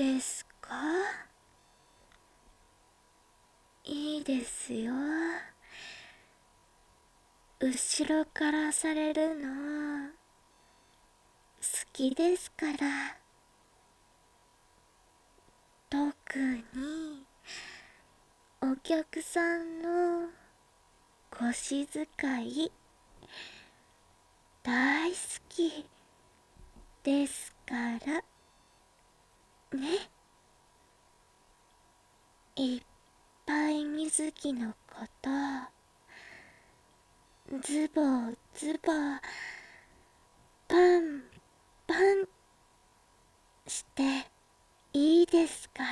ですか？いいですよ。後ろからされるの好きですから。特にお客さんの腰遣い大好きですからね。いっぱい水着のことズボズボパンパンしていいですから。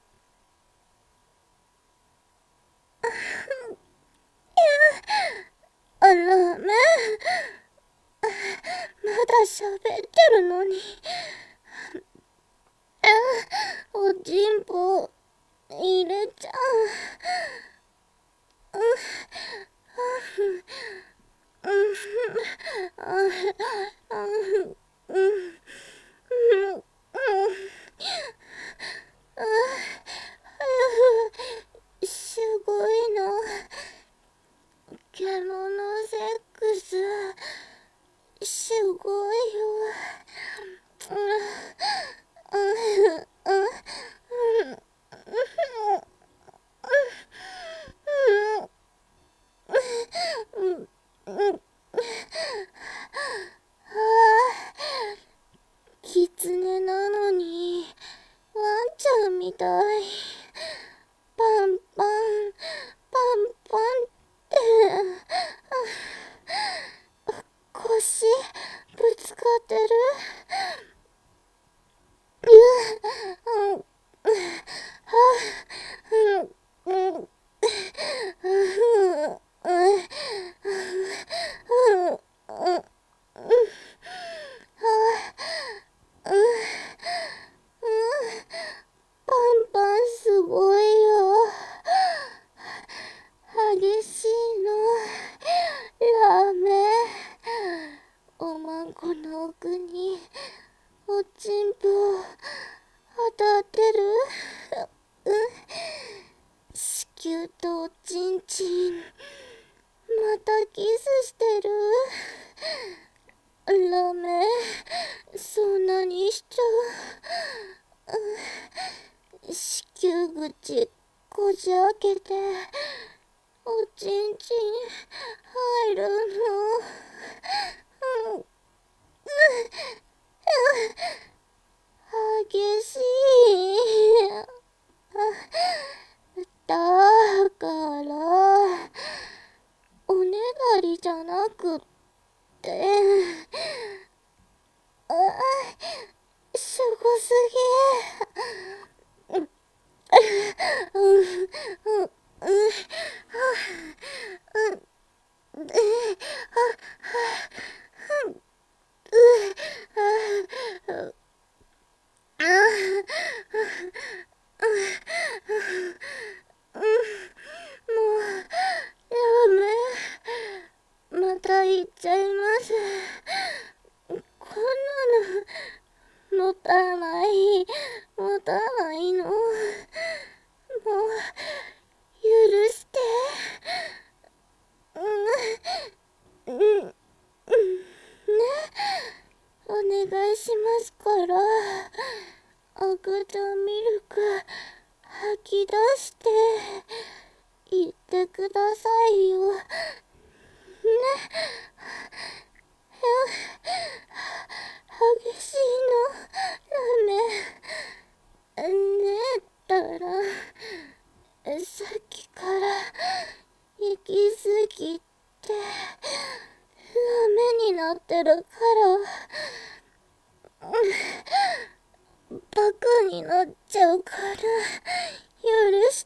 あらめ、まだ喋ってるのに。おちんぽ入れちゃう。すごいの。獣セックスすごいよ。キツネなのにワンちゃんみたい。パンパンパンパンって腰ぶつかってる。パンパンすごいよ。激しいの。ラメ。おまんこの奥におちんぽ当たってる。子宮とおちんちんまたキスしてる。ラメそんなにしちゃう。子宮口こじ開けておちんちん入るの。激しい。だからおねだりじゃなくってすごすぎ。また言っちゃいます。こんなの持たないの。もう許して。ね、お願いしますから赤ちゃんミルク吐き出して言ってくださいよ。ね。激しいの。ラメねえったらさっきから行き過ぎてダメになってるからバカになっちゃうから許して。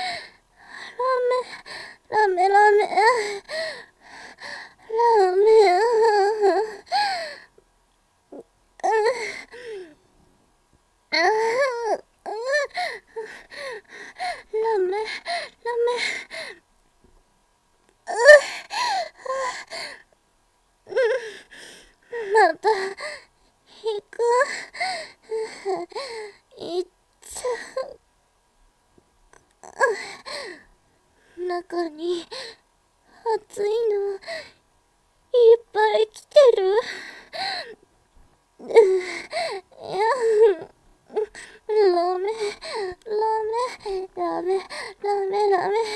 ラメラメラメ。ラメまた引く。 中に熱いのいっぱい来てる。いや、ダメ、ダメ、ダメ、ダメ。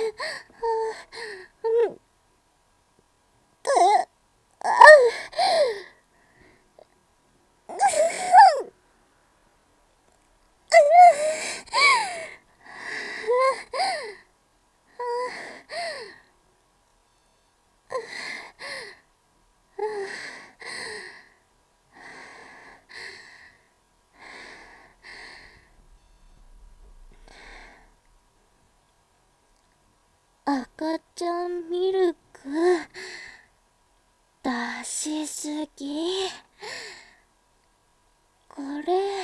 赤ちゃんミルク出しすぎ。これ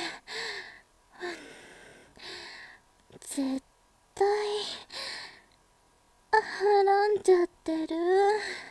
絶対はらんじゃってる。